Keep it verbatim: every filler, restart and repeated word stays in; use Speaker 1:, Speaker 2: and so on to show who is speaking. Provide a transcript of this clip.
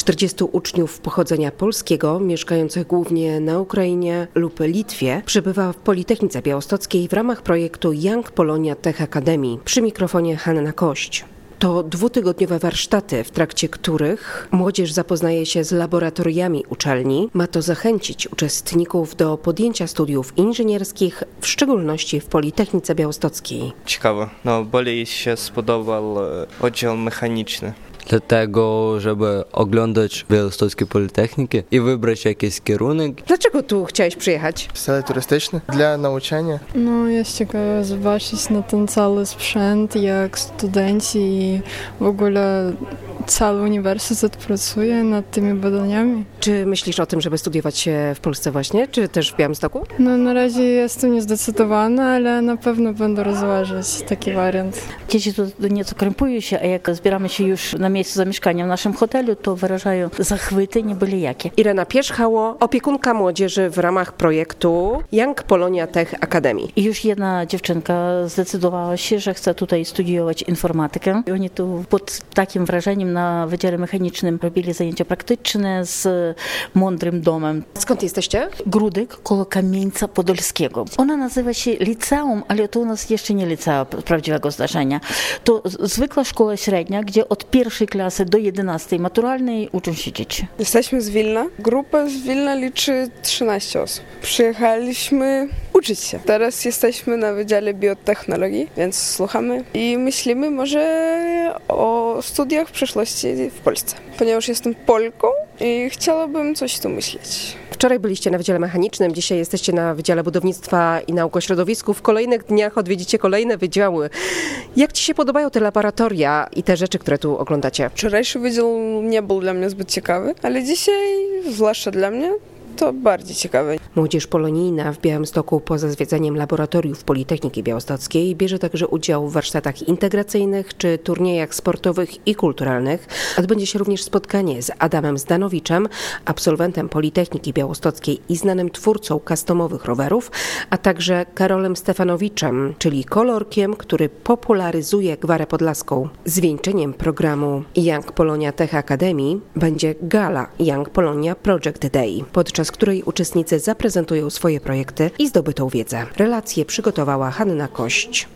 Speaker 1: czterdziestu uczniów pochodzenia polskiego, mieszkających głównie na Ukrainie lub Litwie, przebywa w Politechnice Białostockiej w ramach projektu Young Polonia Tech Academy. Przy mikrofonie Hanna Kość. To dwutygodniowe warsztaty, w trakcie których młodzież zapoznaje się z laboratoriami uczelni. Ma to zachęcić uczestników do podjęcia studiów inżynierskich, w szczególności w Politechnice Białostockiej.
Speaker 2: Ciekawe, no bardziej się spodobał oddział mechaniczny.
Speaker 3: Dlatego, żeby oglądać białostockie politechniki i wybrać jakiś kierunek.
Speaker 1: Dlaczego tu chciałeś przyjechać?
Speaker 4: Cel turystyczny dla nauczania.
Speaker 5: No, jest ciekawe zobaczyć na ten cały sprzęt, jak studenci i w ogóle cały uniwersytet pracuje nad tymi badaniami.
Speaker 1: Czy myślisz o tym, żeby studiować w Polsce właśnie, czy też w Białymstoku?
Speaker 5: No, na razie jestem niezdecydowana, ale na pewno będę rozważać taki wariant.
Speaker 6: Dzieci tu nieco krępują się, a jak zbieramy się już na miejscu zamieszkania w naszym hotelu, to wyrażają zachwyty nie byle jakie.
Speaker 1: Irena Pierzchało, opiekunka młodzieży w ramach projektu Young Polonia Tech Academy.
Speaker 6: I już jedna dziewczynka zdecydowała się, że chce tutaj studiować informatykę. I oni tu pod takim wrażeniem na Wydziale Mechanicznym robili zajęcia praktyczne z Mądrym Domem.
Speaker 1: Skąd jesteście?
Speaker 6: Grudek koło Kamieńca Podolskiego. Ona nazywa się liceum, ale to u nas jeszcze nie liceum prawdziwego zdarzenia. To zwykła szkoła średnia, gdzie od pierwszej klasy do jedenastej maturalnej uczą się dzieci.
Speaker 7: Jesteśmy z Wilna. Grupa z Wilna liczy trzynaście osób. Przyjechaliśmy uczyć się. Teraz jesteśmy na Wydziale Biotechnologii, więc słuchamy i myślimy może o studiach w przyszłości w Polsce. Ponieważ jestem Polką i chciałabym coś tu myśleć.
Speaker 1: Wczoraj byliście na Wydziale Mechanicznym, dzisiaj jesteście na Wydziale Budownictwa i Nauk o Środowisku. W kolejnych dniach odwiedzicie kolejne wydziały. Jak Ci się podobają te laboratoria i te rzeczy, które tu oglądacie?
Speaker 7: Wczorajszy wydział nie był dla mnie zbyt ciekawy, ale dzisiaj, zwłaszcza dla mnie, to bardziej ciekawe.
Speaker 1: Młodzież polonijna w Białymstoku poza zwiedzaniem laboratoriów Politechniki Białostockiej bierze także udział w warsztatach integracyjnych czy turniejach sportowych i kulturalnych. Odbędzie się również spotkanie z Adamem Zdanowiczem, absolwentem Politechniki Białostockiej i znanym twórcą customowych rowerów, a także Karolem Stefanowiczem, czyli kolorkiem, który popularyzuje gwarę podlaską. Zwieńczeniem programu Young Polonia Tech Academy będzie gala Young Polonia Project Day, podczas której uczestnicy zaprezentują swoje projekty i zdobytą wiedzę. Relację przygotowała Hanna Kość.